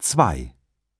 2.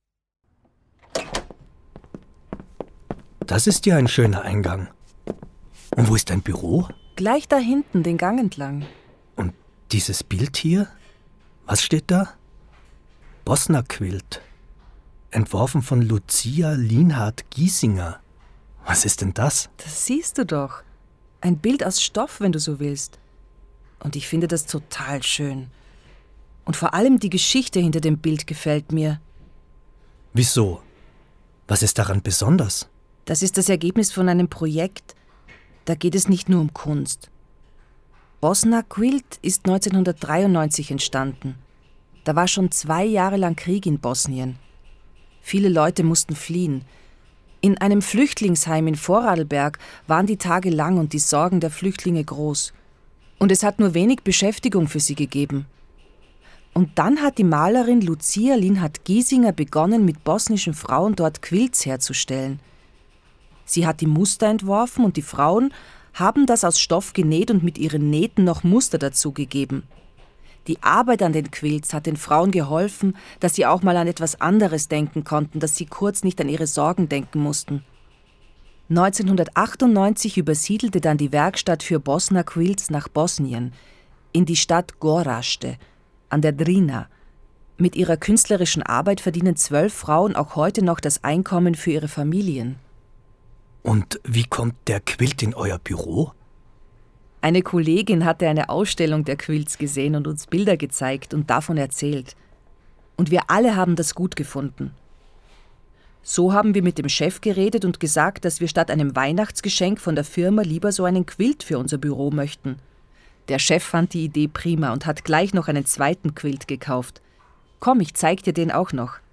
Das ist ja ein schöner Eingang. Und wo ist dein Büro? Gleich da hinten, den Gang entlang. Und dieses Bild hier? Was steht da? Bosna-Quilt. Entworfen von Lucia Lienhardt-Giesinger. Was ist denn das? Das siehst du doch. Ein Bild aus Stoff, wenn du so willst. Und ich finde das total schön. Und vor allem die Geschichte hinter dem Bild gefällt mir. Wieso? Was ist daran besonders? Das ist das Ergebnis von einem Projekt. Da geht es nicht nur um Kunst. Bosna-Quilt ist 1993 entstanden. Da war schon 2 Jahre lang Krieg in Bosnien. Viele Leute mussten fliehen. In einem Flüchtlingsheim in Vorarlberg waren die Tage lang und die Sorgen der Flüchtlinge groß. Und es hat nur wenig Beschäftigung für sie gegeben. Und dann hat die Malerin Lucia Lienhardt-Giesinger begonnen, mit bosnischen Frauen dort Quilts herzustellen. Sie hat die Muster entworfen und die Frauen haben das aus Stoff genäht und mit ihren Nähten noch Muster dazu gegeben. Die Arbeit an den Quilts hat den Frauen geholfen, dass sie auch mal an etwas anderes denken konnten, dass sie kurz nicht an ihre Sorgen denken mussten. 1998 übersiedelte dann die Werkstatt für Bosna-Quilts nach Bosnien, in die Stadt Goražde, an der Drina. Mit ihrer künstlerischen Arbeit verdienen 12 Frauen auch heute noch das Einkommen für ihre Familien. Und wie kommt der Quilt in euer Büro? Eine Kollegin hatte eine Ausstellung der Quilts gesehen und uns Bilder gezeigt und davon erzählt. Und wir alle haben das gut gefunden. So haben wir mit dem Chef geredet und gesagt, dass wir statt einem Weihnachtsgeschenk von der Firma lieber so einen Quilt für unser Büro möchten. Der Chef fand die Idee prima und hat gleich noch einen zweiten Quilt gekauft. Komm, ich zeig dir den auch noch.